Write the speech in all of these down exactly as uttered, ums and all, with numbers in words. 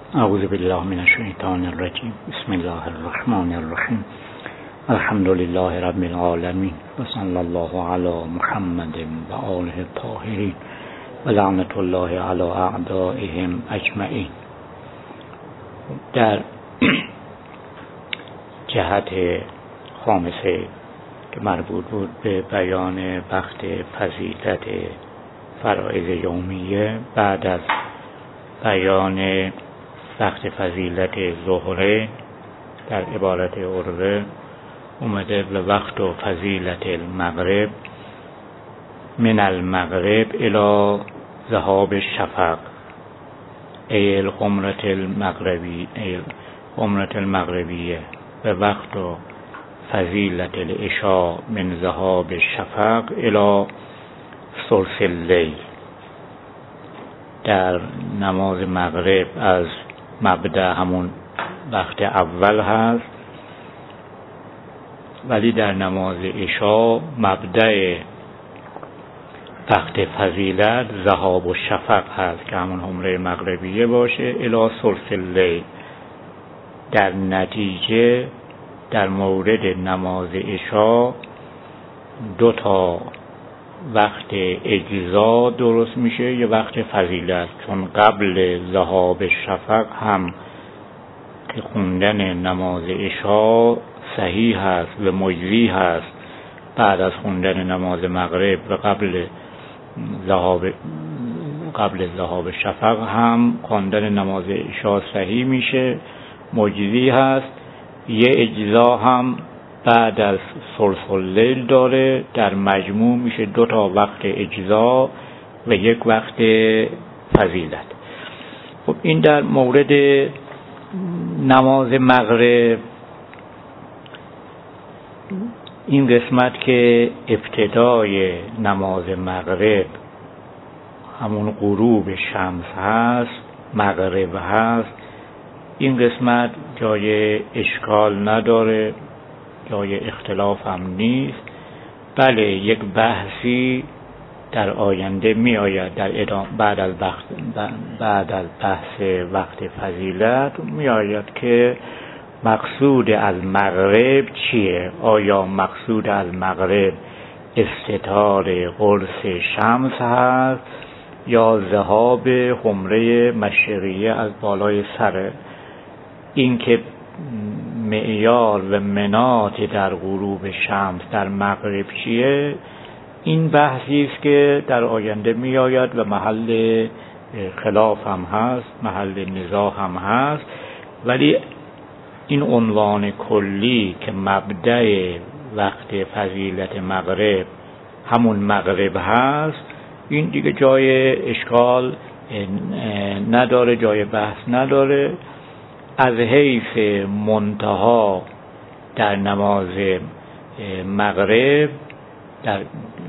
اعوذ بالله من الشیطان الرجیم. بسم الله الرحمن الرحیم. الحمد لله رب العالمین و صلی الله علی محمد و آله الطاهرین و لعنت الله علی اعدائهم اجمعین. در جهت خامسه که مربوط بود به بیان وقت فضیلت فرائض یومیه، بعد از بیان وقت فضیلت ظهره در عبارت عرضه اومده به وقت و فضیلت المغرب من المغرب الى ذهاب الشفق ای القمرة المغربی ای القمرة المغربیه، به وقت و فضیلت العشاء من ذهاب الشفق الى ثلث اللیل. در نماز مغرب از مبدأ همون وقت اول هست، ولی در نماز عشاء مبدأ وقت فضیلت ذهاب و شفق هست که همون حمره مغربیه باشه الی ثلث اللیل. در نتیجه در مورد نماز عشاء دو تا وقت اجزا درست میشه، یه وقت فضیلت، چون قبل ذهاب شفق هم که خوندن نماز عشاء صحیح هست و مجزی هست، بعد از خوندن نماز مغرب و قبل ذهاب قبل ذهاب شفق هم خوندن نماز عشاء صحیح میشه، مجزی هست. یه اجزا هم بعد از ثلث اللیل داره، در مجموع میشه دو تا وقت اجزا و یک وقت فضیلت. خب این در مورد نماز مغرب. این قسمت که ابتدای نماز مغرب همون غروب شمس هست، مغرب هست، این قسمت جای اشکال نداره، جای اختلاف هم نیست. بله، یک بحثی در آینده می آید در ادامه بعد از بحث بعد از بحث وقت فضیلت می آید که مقصود از مغرب چیه؟ آیا مقصود از مغرب استتار قرص شمس هست یا ذهاب حمره مشرقیه از بالای سره؟ این که معیار و منات در غروب شمس در مغرب چیه، این بحثی است که در آینده می آید و محل خلاف هم هست، محل نزاع هم هست. ولی این عنوان کلی که مبدأ وقت فضیلت مغرب همون مغرب هست، این دیگه جای اشکال نداره، جای بحث نداره. از حیث منتها در نماز مغرب در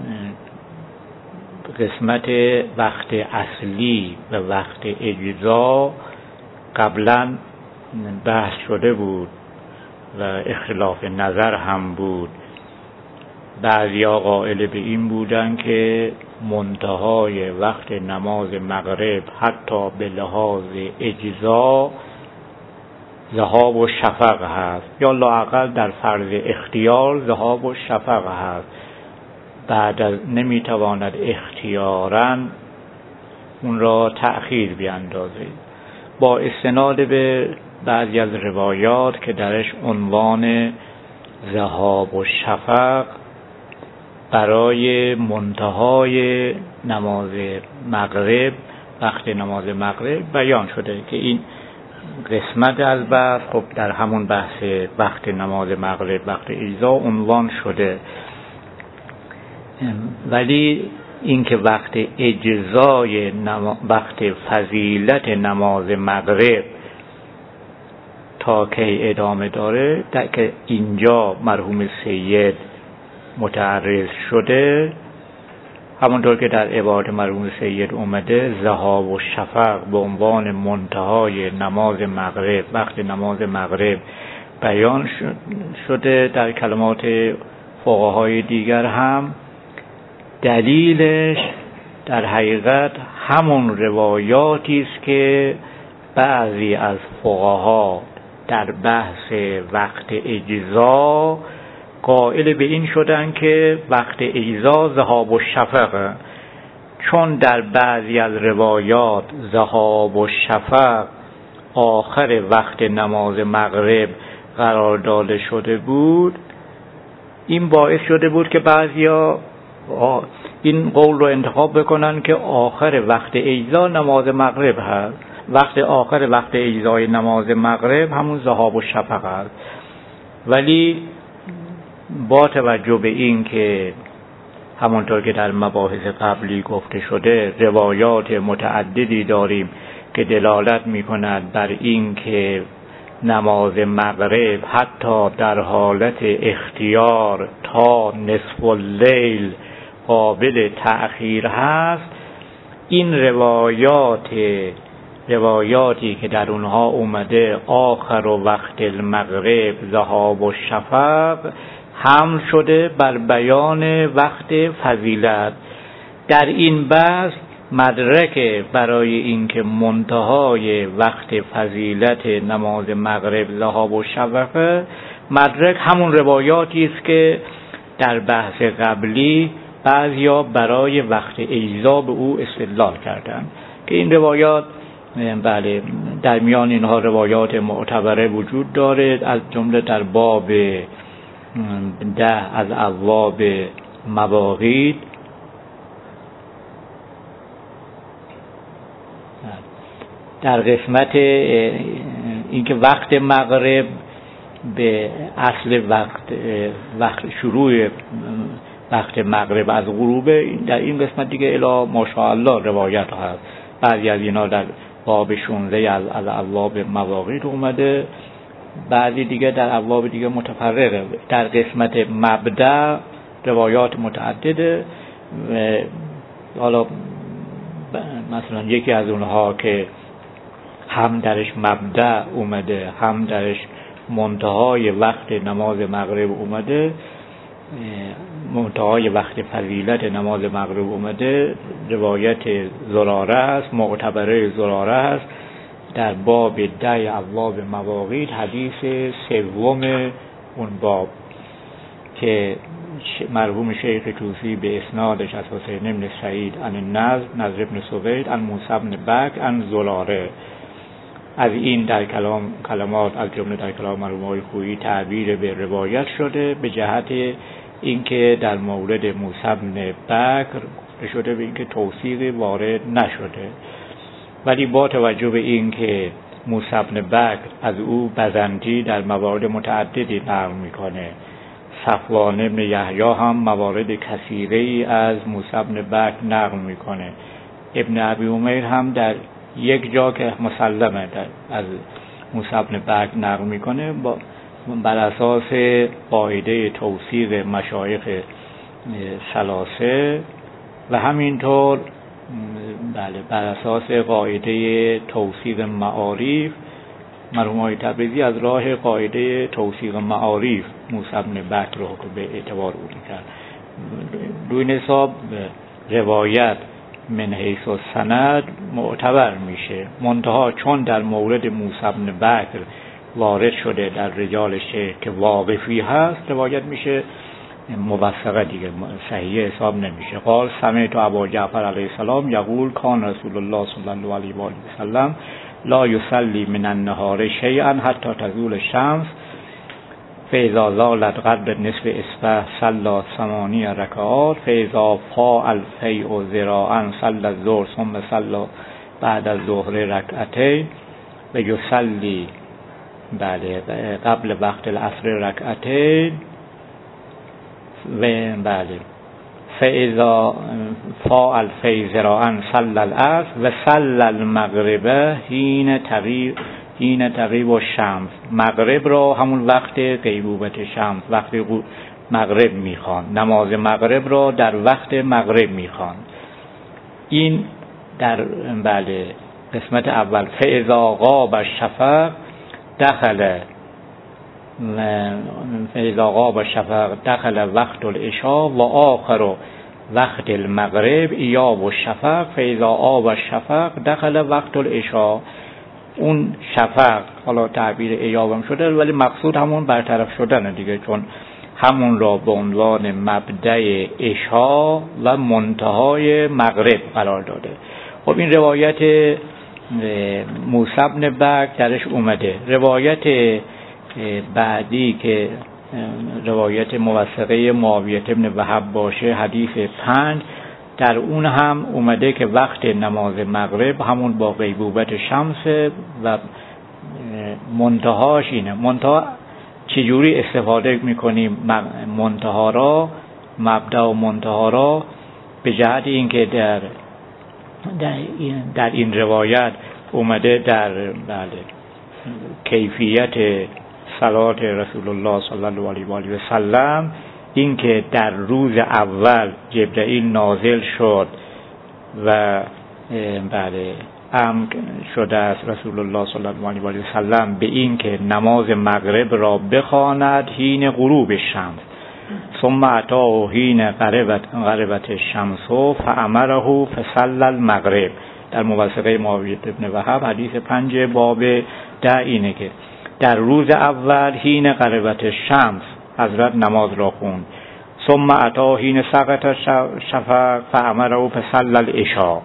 قسمت وقت اصلی و وقت اجزا قبلا بحث شده بود و اختلاف نظر هم بود. بعضیا قائل به این بودن که منتهای وقت نماز مغرب حتی به لحاظ اجزا ذهاب و شفق هست، یا لااقل در فرض اختیار ذهاب و شفق هست. بعد از نمیتواند اختیاراً اون را تأخیر بیاندازه، با استناد به بعضی از روایات که درش عنوان ذهاب و شفق برای منتهای نماز مغرب، وقت نماز مغرب بیان شده که این قسمت از بحث خب در همون بحث وقت نماز مغرب، وقت اجزا عنوان شده. ولی این که وقت اجزای نما... وقت فضیلت نماز مغرب تا کی ادامه داره، در که اینجا مرحوم سید متعرض شده، همونطور که در عبارت مرحوم سید اومده ذهاب و شفق به عنوان منتهای نماز مغرب، وقت نماز مغرب بیان شده در کلمات فقهای دیگر هم. دلیلش در حقیقت همون روایاتی است که بعضی از فقها در بحث وقت اجزا قائل به این شدن که وقت اجزا ذهاب الشفق، چون در بعضی از روایات ذهاب الشفق آخر وقت نماز مغرب قرار داده شده بود، این باعث شده بود که بعضیا این قول رو انتخاب بکنن که آخر وقت اجزا نماز مغرب هست. وقت آخر وقت اجزای نماز مغرب همون ذهاب الشفق هست. ولی با توجه به این که همونطور که در مباحث قبلی گفته شده روایات متعددی داریم که دلالت می کند بر این که نماز مغرب حتی در حالت اختیار تا نصف اللیل قابل تأخیر هست، این روایات روایاتی که در اونها اومده آخر و وقت المغرب ذهاب الشفق حمل شده بر بیان وقت فضیلت. در این بحث مدرک برای اینکه منتهای وقت فضیلت نماز مغرب ذهاب الشفق، مدرک همون روایاتی است که در بحث قبلی بعضیا برای وقت اجزا به او استدلال کردند که این روایات بله در میان اینها روایات معتبره وجود دارد، از جمله در باب ده از ابواب مواقیت در قسمت اینکه وقت مغرب به اصل وقت وقت شروع وقت مغرب از غروب، در این قسمت دیگه الی ماشاءالله روایت هست. بعضی از اینا در باب شانزده از از ابواب مواقیت اومده، بعضی دیگه در ابواب دیگه متفرقه. در قسمت مبدأ روایات متعدده. حالا مثلا یکی از اونها که هم درش مبدأ اومده هم درش منتهای وقت نماز مغرب اومده، منتهای وقت فضیلت نماز مغرب اومده، روایت زراره است، معتبره زراره است، در باب ده ابواب مواقیت حدیث سوم اون باب که مرحوم شیخ طوسی به اسنادش از حسین بن سعید عن النضر نضر بن سوید عن موسی بن بکر عن زراره، از این در کلام کلمات از جمله در کلام مرحوم آقای خویی تعبیر به روایت شده به جهت اینکه در مورد موسی بن بکر شده به اینکه توثیقی وارد نشده. ولی با توجه به اینکه موسی بن بکر از او بزنتی در موارد متعددی نقل میکنه، صفوان بن یحیی هم موارد کثیری از موسی بن بکر نقل میکنه، ابن ابی امیر هم در یک جا که مسلمه در از موسی بن بکر نقل میکنه با بر اساس قاعده توثیق مشایخ ثلاثه و همینطور بله بر اساس قاعده توثیق معارف مرحوم آقای تبریزی از راه قاعده توثیق معارف موسی بن بکر رو به اعتبار او میکرد. دوی حساب روایت من حیث السند معتبر میشه، منتها چون در مورد موسی بن بکر وارد شده در رجال شیخ که واقفی هست، روایت میشه موثقه دیگه، صحیح حساب نمیشه. قال سمعت ابا جعفر علیه السلام یقول کان رسول الله صلی الله علیه و آله و سلم لا یصلی من النهار شیئا حتی تزول الشمس فاذا زالت قدر نصف اصبع صلی ثمانی رکعات فاذا فاء الفیء ذراعا صلی الظهر ثم صلی بعد الظهر رکعتین و یصلی بله قبل وقت العصر رکعتین و بله فاذا فاء الفیء ذراعا صلی العصر و صلی المغرب حین تغیب حین تغیب الشمس، مغرب را همون وقت غیبوبت شمس وقت مغرب میخوان، نماز مغرب را در وقت مغرب میخوان. این در بله قسمت اول فاذا غاب الشفق دخل فاذا غاب الشفق دخل وقت العشاء و آخر وقت المغرب ایاب الشفق فاذا آب الشفق دخل وقت العشاء. اون شفق حالا تعبیر ایابم شده ولی مقصود همون برطرف شدن دیگه، چون همون را به عنوان مبدأ عشا و منتهای مغرب قرار داده. خب این روایت موسی بن بکر درش اومده. روایت بعدی که روایت موثقه معاویه بن وهب باشه، حدیث پنج، در اون هم اومده که وقت نماز مغرب همون با غیبوبت شمس و منتهاش اینه. منتها چجوری استفاده میکنیم منتها را، مبدأ و منتها را؟ به جهت اینکه در در این, در این روایت اومده در بله کیفیت صلات رسول الله صلی الله علیه و آله و سلم، اینکه در روز اول جبرئیل نازل شد و بله امر شده است رسول الله صلی الله علیه و آله و سلم به این که نماز مغرب را بخواند حین غروب شمس، ثم اتاه حین غربت غربت الشمس فامره فصلى المغرب. در موثقه معاویه بن وهب حدیث پنج باب ده اینه که در روز اول حین غربت الشمس حضرت نماز را خوند. ثم اتاه حین سقط الشفق فامره فصلى العشاء.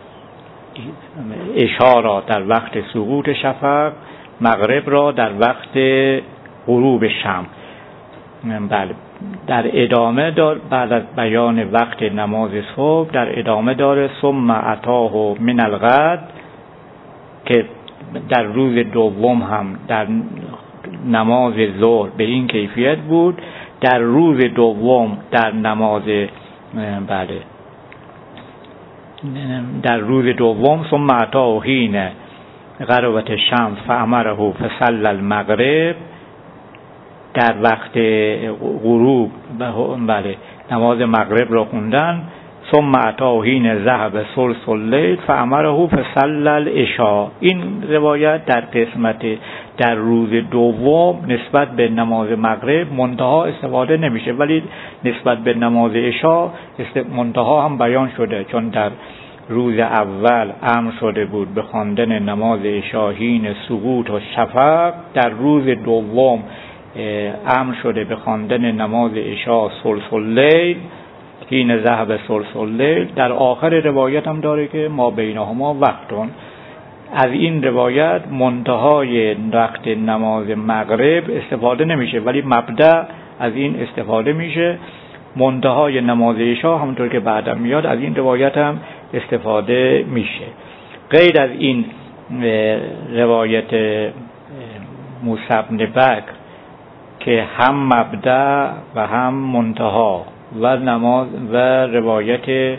عشاء را در وقت سقوط شفق، مغرب را در وقت غروب شمس. بله در ادامه دار بعد از بیان وقت نماز صبح در ادامه داره ثم اتاه من الغد، که در روز دوم هم در نماز ظهر به این کیفیت بود. در روز دوم در نماز بله در روز دوم ثم اتاه حین غربت الشمس فامره فصلى المغرب، در وقت غروب بله نماز مغرب را خوندن. ثم اتاه حین ذهب ثلث اللیل فامره فصلى العشاء. این روایت در قسمت در روز دوم نسبت به نماز مغرب منتها استفاده نمیشه، ولی نسبت به نماز عشاء منتها هم بیان شده، چون در روز اول امر شده بود به خواندن نماز عشاء حین سقوط و شفق، در روز دوم امر شده به خواندن نماز عشاء ثلث اللیل حین ذهب ثلث اللیل. در آخر روایت هم داره که ما بینهما وقتون. از این روایت منتهای وقت نماز مغرب استفاده نمیشه، ولی مبدأ از این استفاده میشه. منتهای نماز عشاء همونطور که بعدم میاد از این روایت هم استفاده میشه. غیر از این روایت موسی بن بکر که هم مبدأ و هم منتها و نماز و روایت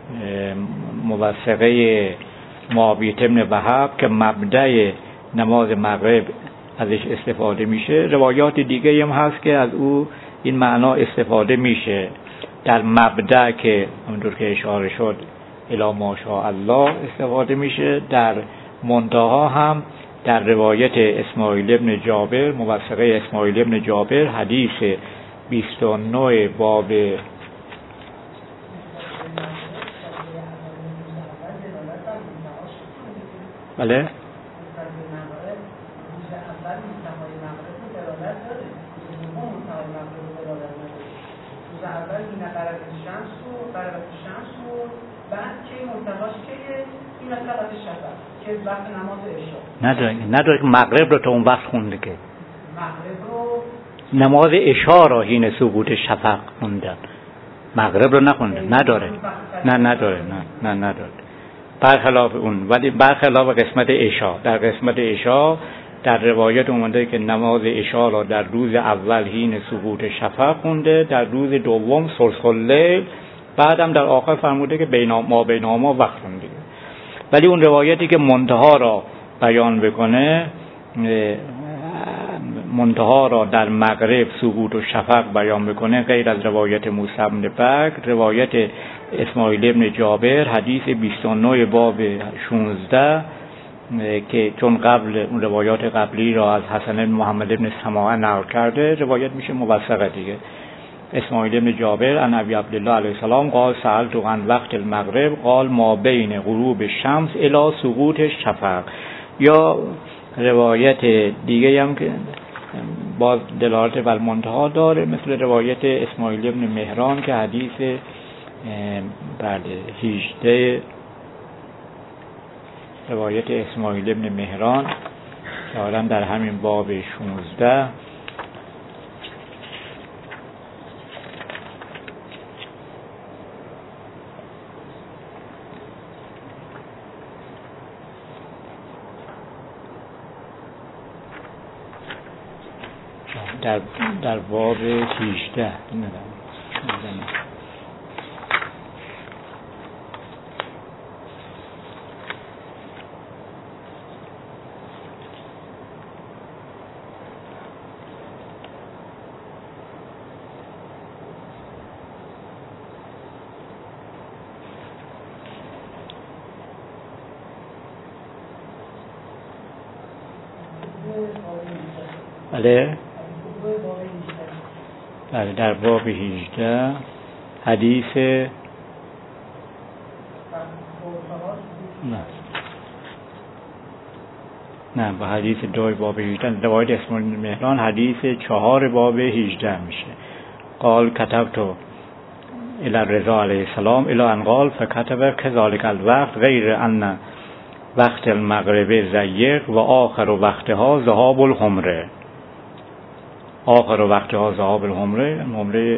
موثقه معاویه بن وهب که مبدأ نماز مغرب ازش استفاده میشه. روایات دیگه هم هست که از او این معنا استفاده میشه. در مبدأ که همونطور که اشاره شد الی ما شاء الله استفاده میشه. در منتها هم در روایت اسماعیل ابن جابر، موثقه اسماعیل ابن جابر، حدیث بیست و نه باب بله نداره نداره مغرب رو تا اون وقت خونده که نماز عشاء را حین سقوط شفق خوندن، مغرب رو نخونده. نداره نه نداره نه نه نداره برخلاف اون. ولی برخلاف قسمت عشاء، در قسمت عشاء در روایت اومده که نماز عشاء را در روز اول حین سقوط شفق خونده، در روز دوم ثلث اللیل، بعدم در آخر فرموده که بین ما بینهما وقت خونده. ولی اون روایتی که منتها را بیان بکنه، منتها را در مغرب سقوط و شفق بیان بکنه، غیر از روایت موسی بن بکر، روایت اسماعیل ابن جابر حدیث بیست و نه باب شانزده که چون قبل اون روایات قبلی را از حسن بن محمد بن سماعه نقل کرده، روایت میشه موثقه دیگه. اسماعیل ابن جابر عن ابی عبدالله علیه السلام قال سألت عن وقت المغرب قال ما بین غروب الشمس الی سقوط الشفق. یا روایت دیگه هم که باز دلالت بر منتها داره، مثل روایت اسماعیل ابن مهران که حدیث بله هجده، روایت اسماعیل ابن مهران که حالا در همین باب شانزده در در باب هجده بله بله در باب هجده حدیث نه نه با حدیث دوی باب هجده روایت اسماعیل بن مهران حدیث چهار باب هجده میشه. قال كتبت الى الرضا علیه السلام الى ان قال فكتب كذلك الوقت غیر ان وقت المغرب ضیق و آخر وقتها ذهاب الحمره. آخر وقتها ذهاب الحمره حمره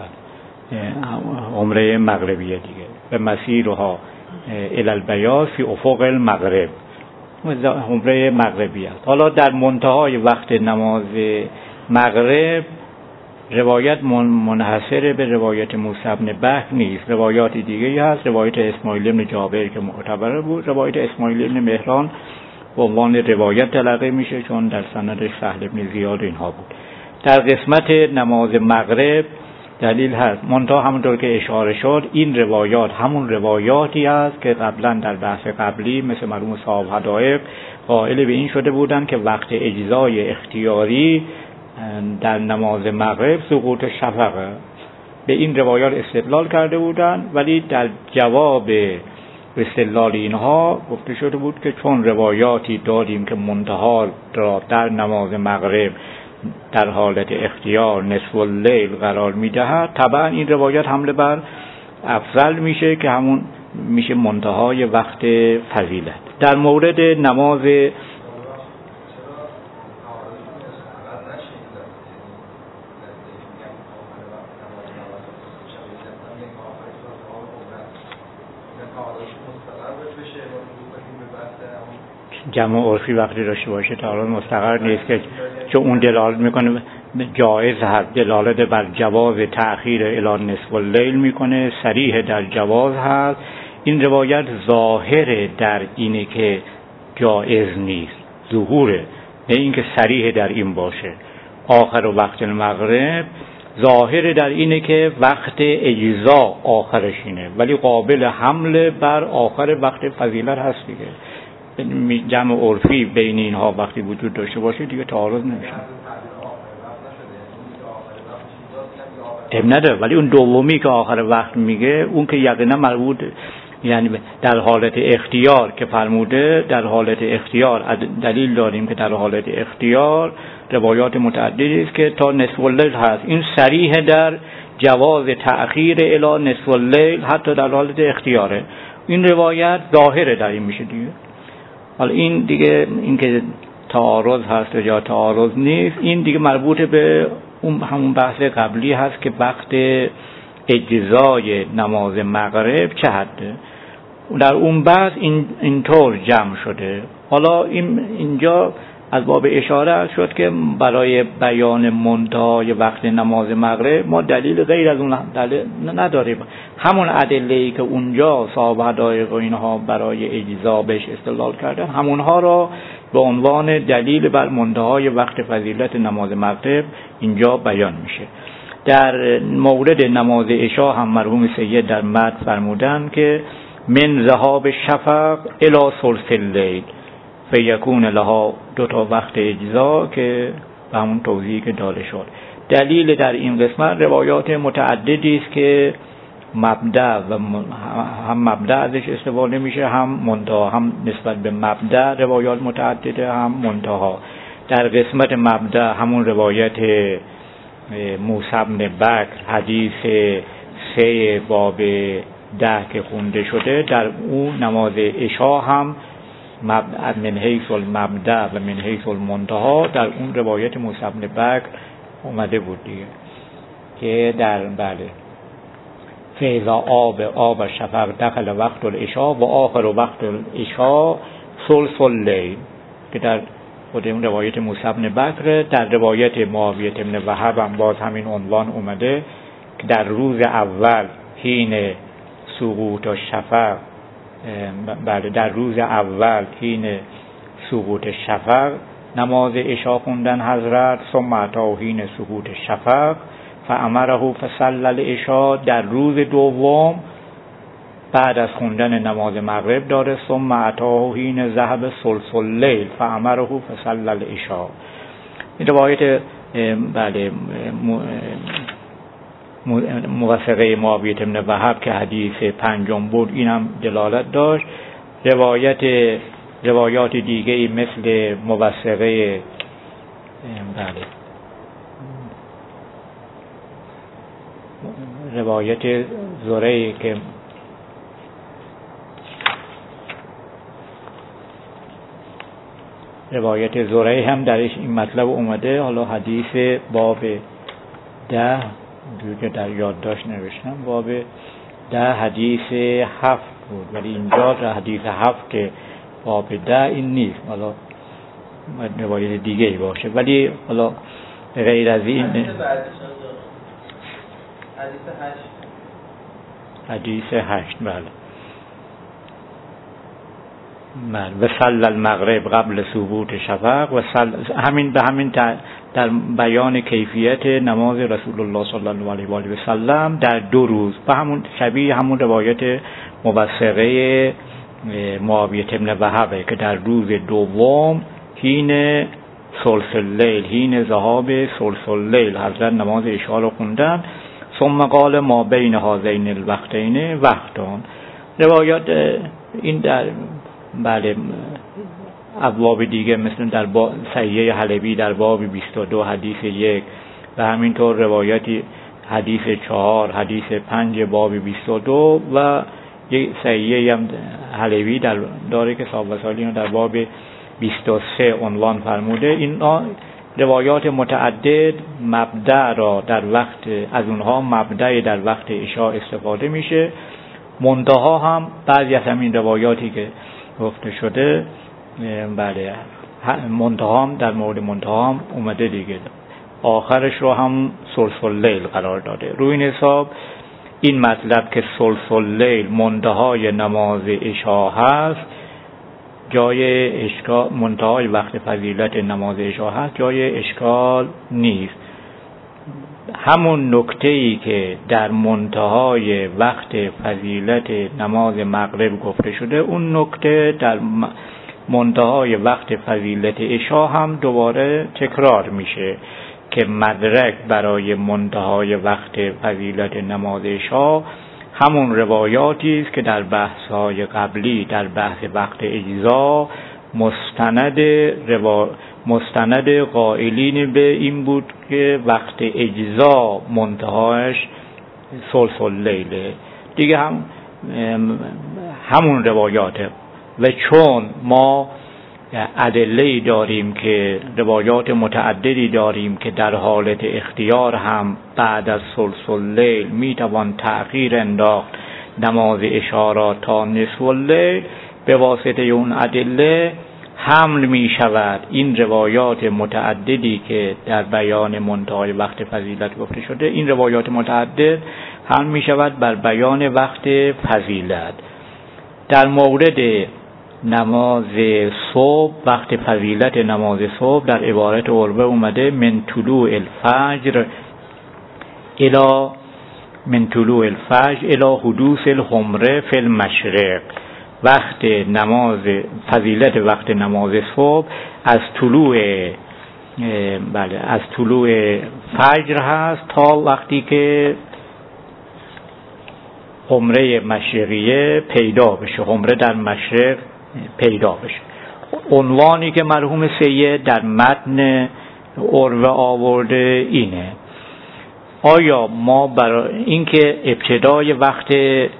حمره مغربیه دیگه به مسیرها الی البیاض فی افق المغرب، حمره مغربی است. حالا در منتهای وقت نماز مغرب روایت منحصر به روایت موسی بن بکر نیست، روایات دیگه هست. روایت اسماعیل بن جابر که معتبر بود، روایت اسماعیل بن مهران به عنوان روایت تلقی میشه چون در سندش سهل بن زیاد اینها بود. در قسمت نماز مغرب دلیل هست، منتها همونطور که اشاره شد این روایات همون روایاتی است که قبلا در بحث قبلی مثل مرحوم صاحب حدائق قائل به این شده بودند که وقت اجزای اختیاری در نماز مغرب سقوط شفقه. به این روایات استدلال کرده بودند، ولی در جواب استدلال اینها گفته شده بود که چون روایاتی داریم که منتها را در نماز مغرب در حالت اختیار نصف اللیل قرار میدهد، طبعا این روایات حمله بر افضل میشه که همون میشه منتهای وقت فضیلت. در مورد نماز جمع عرفی وقتی داشته باشه تعارض مستقر نیست که چون اون دلالت میکنه جایز هست، دلالت بر جواز تأخیر الی نصف اللیل میکنه، صریح در جواز هست. این روایت ظاهر در اینه که جایز نیست، ظهوره، نه اینکه صریح در این باشه. آخر وقت المغرب ظاهر در اینه که وقت اجزا آخرش اینه، ولی قابل حمل بر آخر وقت فضیلت هست دیگه. جمع عرفی بین اینها وقتی وجود داشته باشه دیگه تعارض نمیشه. اب نداره، ولی اون دومی که آخر وقت میگه اون که یقینا مربوط، یعنی در حالت اختیار که فرموده در حالت اختیار دلیل داریم که در حالت اختیار روایات متعددی است که تا نصف اللیل هست. این صریح در جواز تأخیر الی نصف اللیل حتی در حالت اختیاره. این روایت ظاهره در این میشه دیگه. حالا این دیگه این که تعارض هست یا تعارض نیست، این دیگه مربوط به اون همون بحث قبلی هست که وقت اجزای نماز مغرب چه حده. در اون بحث این اینطور جمع شده. حالا این اینجا از باب اشاره شد که برای بیان منتهای وقت نماز مغرب ما دلیل غیر از اون دلیل نداریم. همون ادله‌ای که اونجا صاحب حدائق و اینها برای اجزا بهش استدلال کردن، همونها را به عنوان دلیل بر منتهای وقت فضیلت نماز مغرب اینجا بیان میشه. در مورد نماز عشا هم مرحوم سید در متن فرمودن که من ذهاب شفق الی ثلث اللیل فیکون لها دو تا وقت اجزا که به همون توضیحی که داده شد. دلیل در این قسمت روایات متعددی است که مبدأ و هم مبدأ ازش استفاده میشه، هم منتها، هم نسبت به مبدأ روایات متعدده، هم منتها. در قسمت مبدأ همون روایت موسی بن بکر حدیث سه باب ده که خونده شده، در اون نماز عشا هم من حیث المبدأ و من حیث المنتها در اون روایت موسی بن بکر اومده بود دیگه، که در بله فیضا آب آب شفق دخل وقت العشا و آخر وقت العشا ثلث اللیل، که در خود اون روایت موسی بن بکر. در روایت معاویه بن وهب هم باز همین عنوان اومده که در روز اول حین سقوط الشفق، بله در روز اول حین سقوط الشفق نماز عشا خوندن حضرت، ثم اتاه حین سقوط الشفق فامره فصلی العشا. در روز دوم بعد از خوندن نماز مغرب داره ثم اتاه حین ذهب ثلث اللیل فامره فصلی العشا. این روایت بله موثقه معاویه بن وهب که حدیث پنجم بود اینم دلالت داشت. روایت روایات دیگه مثل موثقه بله روایت زره که روایت زره هم درش این مطلب اومده. حالا حدیث باب ده که در یادداشت نوشتم باب ده حدیث هفت بود، ولی اینجا در حدیث هفت که باب ده این نیست، حالا روایت دیگه ای باشه. ولی حالا غیر از این حدیث هشت حدیث هشت بله بله و صلی المغرب قبل سقوط شفق و همین به همین در بیان کیفیت نماز رسول الله صلی الله علیه و آله و سلم در دو روز، و همون شبیه همون روایت موثقه معاویه بن وهب که در روز دوم حین ثلث اللیل حین ذهاب ثلث اللیل حضرت نماز عشا رو خوندن. ثم قال ما بین هذین الوقتین وقتان. روایات این در بله ابواب دیگه مثل در صحیح حلبی در باب بیست و دو حدیث یک و همینطور روایتی حدیث چهار حدیث پنج باب بیست و دو و یک صحیح هم حلبی در داره که صاحب وسائل در باب بیست و سه عنوان فرموده. این روایات متعدد مبدأ را در وقت از اونها مبدأ در وقت عشاء استفاده میشه. منتها هم بعضی از همین روایاتی که گفته شده بله منتها هم در مورد منتها هم اومده دیگه، آخرش رو هم ثلث اللیل قرار داده. روی این حساب این مطلب که ثلث اللیل منتهای نماز عشا هست جای اشکال، منتهای وقت فضیلت نماز عشا هست جای اشکال نیست. همون نکته‌ای که در منتهای وقت فضیلت نماز مغرب گفته شده اون نکته در منتهای وقت فضیلت عشا هم دوباره تکرار میشه که مدرک برای منتهای وقت فضیلت نماز عشا همون روایاتی است که در بحث‌های قبلی در بحث وقت اجزا مستند روا... مستند قائلین به این بود که وقت اجزا منتهاش ثلث اللیل دیگه هم همون روایاته. و چون ما ادله‌ای داریم که روایات متعددی داریم که در حالت اختیار هم بعد از ثلث اللیل میتوان تأخیر انداخت نماز عشا را تا نصف اللیل، به واسطه اون ادله حمل می شود این روایات متعددی که در بیان منتهای وقت فضیلت گفته شده، این روایات متعدد حمل می شود بر بیان وقت فضیلت. در مورد نماز صبح وقت فضیلت نماز صبح در عبارت عربه اومده من طلوع الفجر الی من طلوع الفجر الی حدوث الحمره فی المشرق. وقت نماز فضیلت وقت نماز صبح از طلوع بله از طلوع فجر هست تا وقتی که حمره مشرقیه پیدا بشه، حمره در مشرق پیدا بشه. عنوانی که مرحوم سید در متن عروه آورده اینه: آیا ما برای اینکه ابتدای وقت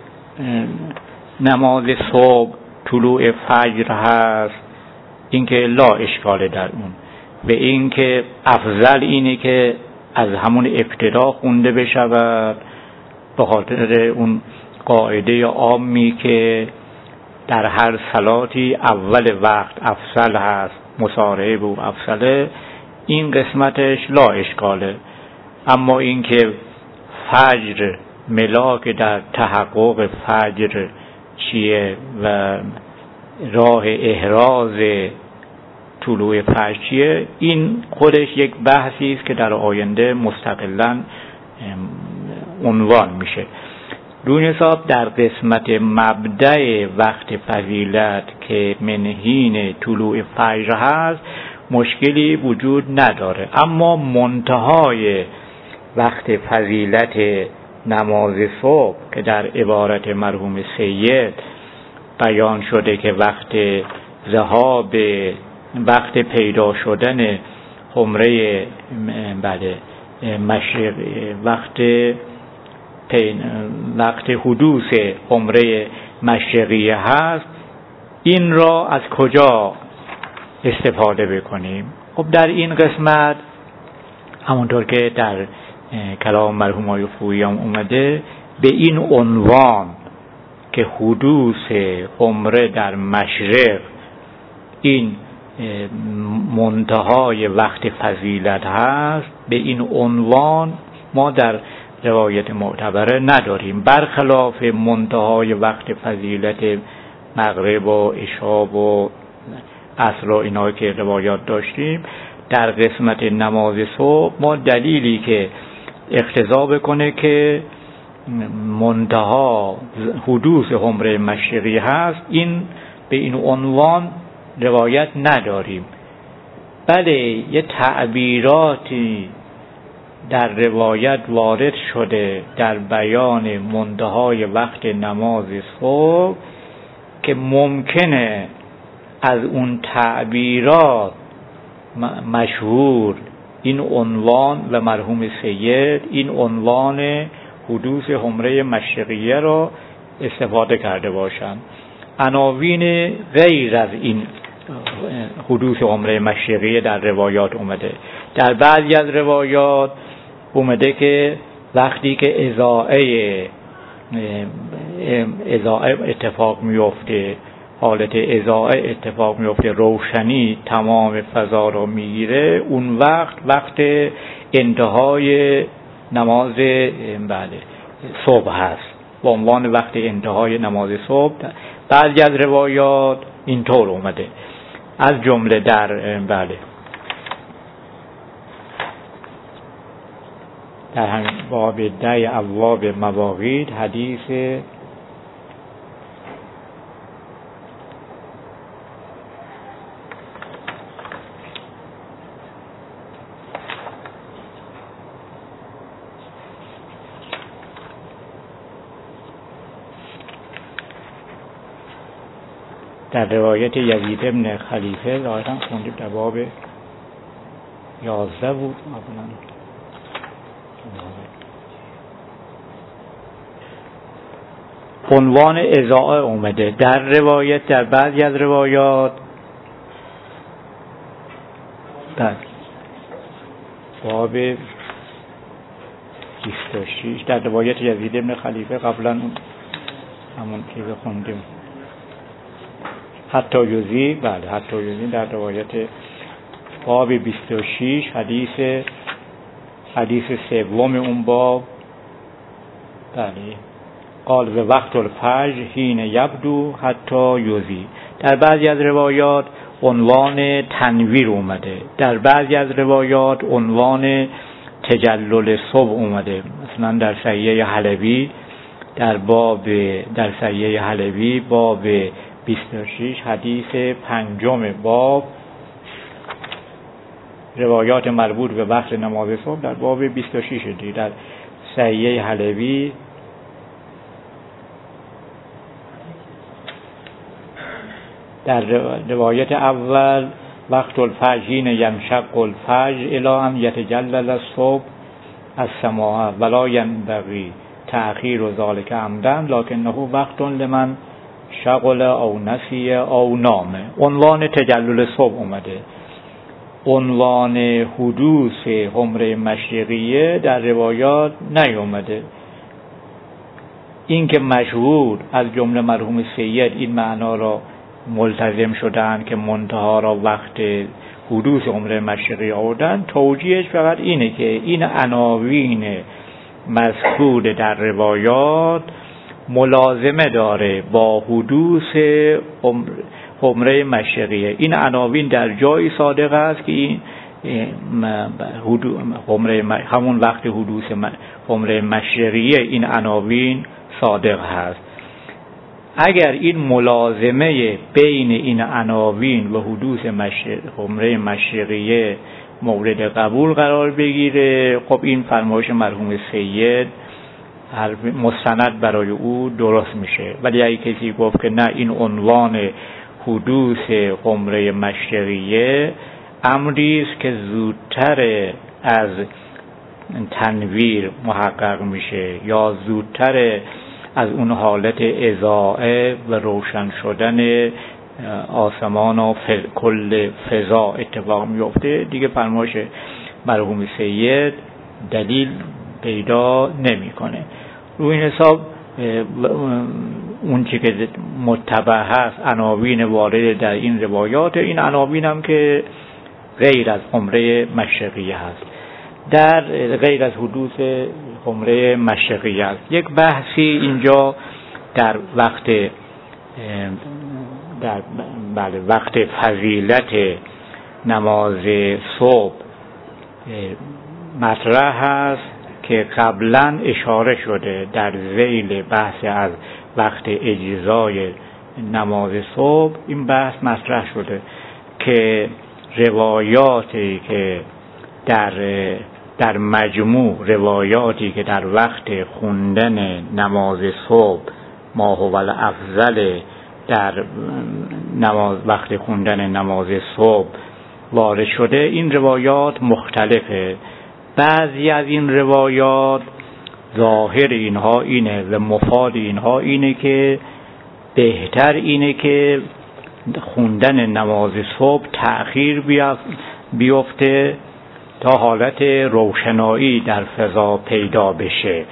نماز صبح طلوع فجر هست، اینکه لا اشکال در اون، به اینکه افضل اینه که از همون ابتدا خونده بشود، به خاطر اون قاعده عامی که در هر صلاتی اول وقت افضل هست، مصارعه به افضله، این قسمتش لا اشکاله. اما اینکه فجر ملاک در تحقق فجر چیه و راه احراز طلوع فجر چیه، این خودش یک بحثی است که در آینده مستقلاً عنوان میشه. دون حساب در قسمت مبدأ وقت فضیلت که منهین طلوع فجر هست مشکلی وجود نداره، اما منتهای وقت فضیلت نماز صبح که در عبارت مرحوم سید بیان شده که وقت ذهاب، وقت پیدا شدن حمره بله مشرق، وقت وقت حدوث حمره مشرقیه هست، این را از کجا استفاده بکنیم؟ خب در این قسمت همونطور که در کلام مرحوم آقای خویی هم اومده، به این عنوان که حدوث حمره در مشرق این منتهای وقت فضیلت هست، به این عنوان ما در روایت معتبره نداریم، برخلاف منتهای وقت فضیلت مغرب و عشا و عصر و اینا که روایات داشتیم. در قسمت نماز صبح ما دلیلی که اقتضا بکنه که منتها حدوث حمره مشرقی هست، این به این عنوان روایت نداریم. بله یه تعبیراتی در روایت وارد شده در بیان منتهای وقت نماز صبح که ممکنه از اون تعبیرات مشهور این عنوان و مرحوم سید این عنوان حدوث حمره مشرقیه را استفاده کرده باشند. عناوین غیر از این حدوث حمره مشرقیه در روایات اومده. در بعضی از روایات اومده که وقتی که اضاعه اضاعه اتفاق میفته، حالت اضاعه اتفاق میفته، روشنی تمام فضا رو میگیره، اون وقت وقت انتهای نماز بله صبح هست، به عنوان وقت انتهای نماز صبح. بعضی از روایات اینطور اومده، از جمله در بله در همین باب ده ابواب مواقیت حدیث در روایت یزید ابن خلیفه ظاهرا خوندیم در باب یازده بود مثلا، عنوان اضاعه اومده. در روایت در بعضی از روایات در باب بیست و شش در روایت یزید ابن خلیفه قبلا همون چیز خوندیم حتی یوزی، بله حتی یوزی در روایت باب بیست و شش حدیث حدیث سوم اون باب، بله قال و وقت الفجر حین یبدو حتی یوزی. در بعضی از روایات عنوان تنویر اومده، در بعضی از روایات عنوان تجلل صبح اومده. مثلا در صحیح حلبی در باب در صحیح حلبی باب بیست و شش حدیث پنجم باب، روایات مربوط به وقت نماز صبح در باب بیست و شش دی در صحیح حلبی در روایت اول وقت الفجر ینشق الفجر الی ان یتجلی الصبح السماء ولا ینبغی تأخیر ذلك عمدا لکنه وقت لمن شغل او نسی او نام. عنوان تجلل صبح اومده، عنوان حدوث حمره مشرقیه در روایات نیومده. این که مشهور از جمله مرحوم سید این معنا را ملتزم شدن که منتها را وقت حدوث حمره مشرقی آوردن، توجیهش فقط اینه که این عناوین مذکور در روایات ملازمه داره با حدوث حمره مشرقیه. این عناوین در جایی صادق است که این حمره همون وقت حدوث حمره مشرقیه این عناوین صادق هست. اگر این ملازمه بین این عناوین و حدوث حمره مشرقیه مورد قبول قرار بگیره، خب این فرمایش مرحوم سید مستند برای او درست میشه. ولی اگه کسی گفت که نه این عنوان حدوث حمره مشرقیه امری است که زودتر از تنویر محقق میشه یا زودتر از اون حالت اضاءه و روشن شدن آسمان و کل فضا اتفاق میفته، دیگه فرمایش مرحوم سید دلیل پیدا نمیکنه. روی این حساب اون چی که متبع هست عناوین وارد در این روایات، این عناوین هم که غیر از حمره مشرقیه هست، در غیر از حدوث حمره مشرقیه است. یک بحثی اینجا در وقت در بله وقت فضیلت نماز صبح مطرح هست که قبلا اشاره شده در ذیل بحث از وقت اجزای نماز صبح. این بحث مطرح شده که روایاتی که در در مجموع روایاتی که در وقت خوندن نماز صبح ما هو الافضل در نماز وقت خوندن نماز صبح وارد شده، این روایات مختلفه. بعضی از این روایات ظاهر اینها اینه و مفاد اینها اینه که بهتر اینه که خوندن نماز صبح تأخیر بیفته تا حالت روشنایی در فضا پیدا بشه.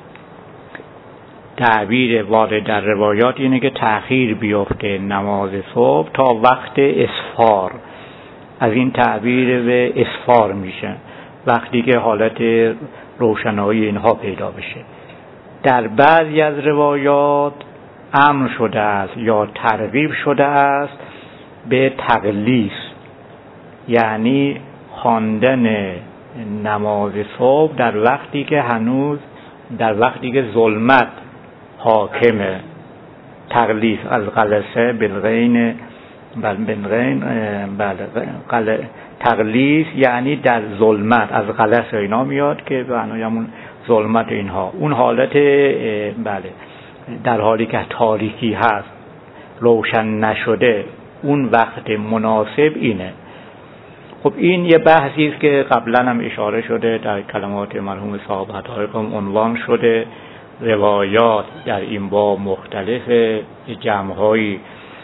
تعبیر وارد در روایات اینه که تأخیر بیفته نماز صبح تا وقت اسفار. از این تعبیر به اسفار میشه، وقتی که حالت روشنایی اینها پیدا بشه. در بعضی از روایات امر شده است یا ترغیب شده است به تغلیظ، یعنی خواندن نماز صبح در وقتی که هنوز در وقتی که ظلمت حاکمه. تغلیظ از غلسه بالغین بل بالغین بل تغلیظ یعنی در ظلمت، از غلس اینا میاد که معنای همون ظلمت اینها، اون حالت بله در حالی که تاریکی هست روشن نشده، اون وقت مناسب اینه. خب این یه بحثی است که قبلا هم اشاره شده در کلمات مرحوم صاحب حقایق عنوان شده. روایات در این باب مختلف، جمع‌های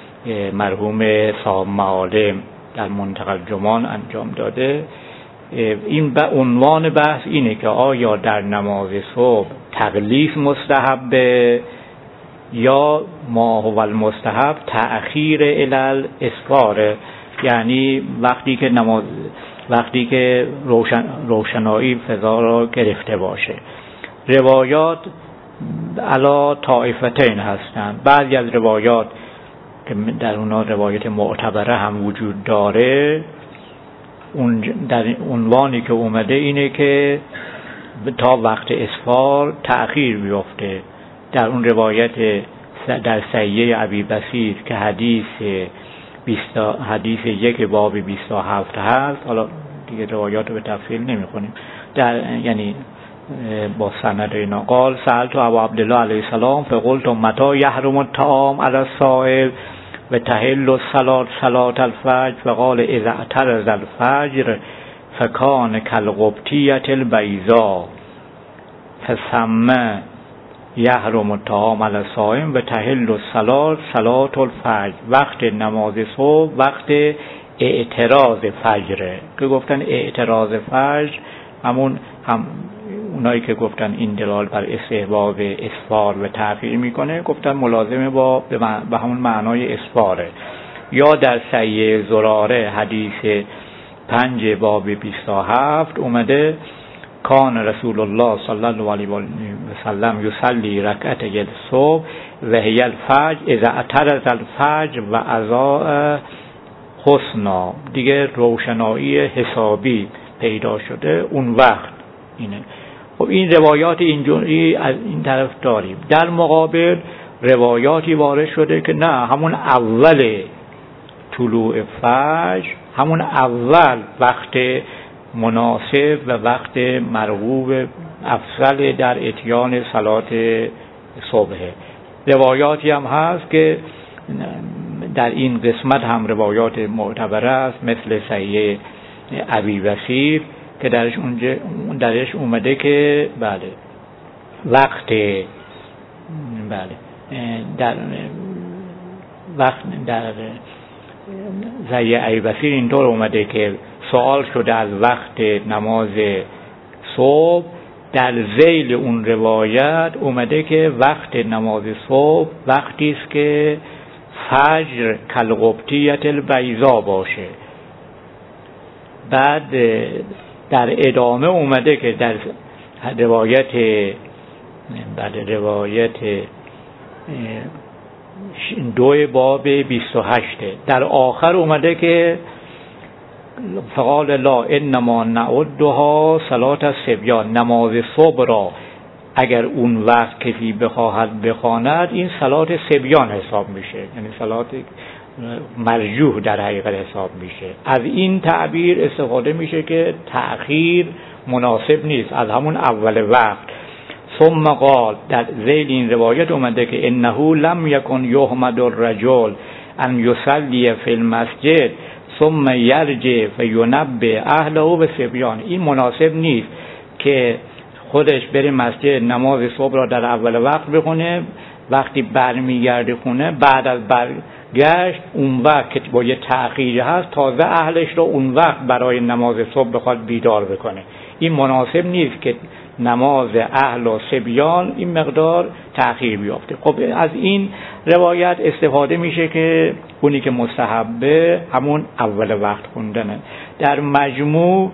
مرحوم صاحب معالم در منتقى الجمان انجام داده. این به عنوان بحث اینه که آیا در نماز صبح تغلیظ مستحبه یا ما هو المستحب تأخیر الی الاسفار، یعنی وقتی که نماز وقتی که روشن روشنایی فضا را گرفته باشه. روایات علا طائفتین هستند. بعضی از روایات که در اونها روایت معتبره هم وجود داره، اون در عنوانی که اومده اینه که تا وقت اسفار تأخیر بیفته. در اون روایت در سیه ابی بصیر که حدیث بیست حدیث یک باب بیست و هفت هست، حالا دیگه روایات رو به تفصیل نمی‌خونیم، در یعنی با سند اینا قال سألت ابو عبدالله علیه السلام فقلت متى يحرم الطعام على الصائم و تحل الصلاة صلاة الفجر فقال اذا اعترض الفجر فکان کالقبطیة البیضاء فثم یحرم الطعام علی الصائم و تحل الصلاة صلاة الفجر. وقت نماز صبح وقت اعتراض فجره که گفتن اعتراض فجر همون هم اونایی که گفتن این دلال بر استحباب اسفار و تأخیر میکنه گفتن ملازمه با به همون معنای اسفاره. یا در صحیح زراره حدیث پنج باب بیست و هفت اومده کان رسول الله صلی الله علیه و سلم یصلی رکعتي الصبح و هی الفجر اذا اعترض الفجر و اضاء حسنا. دیگه روشنایی حسابی پیدا شده اون وقت اینه. خب این روایات اینجوری از این طرف داریم. در مقابل روایاتی وارد شده که نه همون اول طلوع فجر همون اول وقت مناسب و وقت مرغوب افضل در اتیان صلات صبح. روایاتی هم هست که در این قسمت هم روایات معتبره است مثل صحیح ابی وثیق که درش اونجا درش اومده که بله وقت بله در وقت در صحیح ابی وثیق اینطور اومده که سوال شده از وقت نماز صبح. در ذیل اون روایت اومده که وقت نماز صبح وقتی است که فجر کالقبطیة البیضاء باشه. بعد در ادامه اومده که در روایت بعد روایت دو باب بیست و هشت در آخر اومده که فقال لا انما نعدها صلات الصبیان، نماز صبح را اگر اون وقت کسی بخواهد بخواند این صلات صبیان حساب میشه، یعنی صلات مرجوح در حقیقت حساب میشه. از این تعبیر استفاده میشه که تأخیر مناسب نیست از همون اول وقت. ثم قال در ذیل این روایت اومده که انه لم یکن یحمد الرجل ان یصلی فی المسجد ثم یرجع فینبه اهله بصبیان. این مناسب نیست که خودش بره مسجد نماز صبح را در اول وقت بخونه، وقتی برمیگرده خونه بعد از برگشت اون وقت که با یه تأخیر هست تازه اهلش را اون وقت برای نماز صبح بخواد بیدار بکنه. این مناسب نیست که نماز اهل و صبیان این مقدار تأخیر بیافته. خب از این روایت استفاده میشه که اونی که مستحبه همون اول وقت خوندنه. در مجموع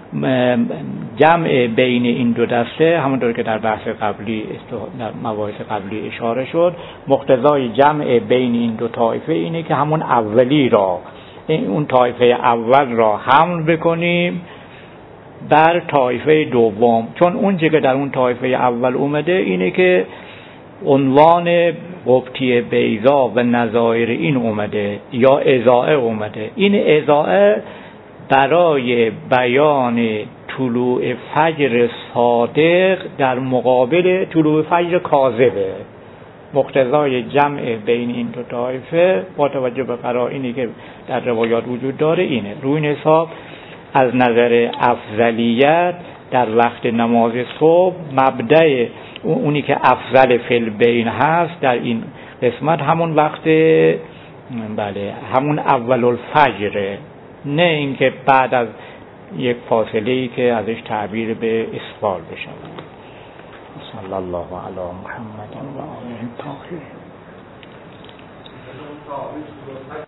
جمع بین این دو دسته همونطور که در بحث قبلی در مباحث قبلی اشاره شد، مقتضای جمع بین این دو طایفه اینه که همون اولی را اون طایفه اول را حمل بکنیم بر طایفه دوم، چون اون چیزی که در اون طایفه اول اومده اینه که عنوان قبطی بیضا و نظایر این اومده یا ازاعه اومده. این ازاعه برای بیان طلوع فجر صادق در مقابل طلوع فجر کاذبه. مقتضای جمع بین این دو طایفه با توجه به قرائنی که در روایات وجود داره اینه. روی این حساب از نظر افضلیت در وقت نماز صبح مبدأ اونی که افضل فی البین هست در این قسمت همون وقت بله همون اول الفجره، نه اینکه بعد از یک فاصله ای که ازش تعبیر به اسفار بشه. صلی الله علی محمد و آله الطاهرین.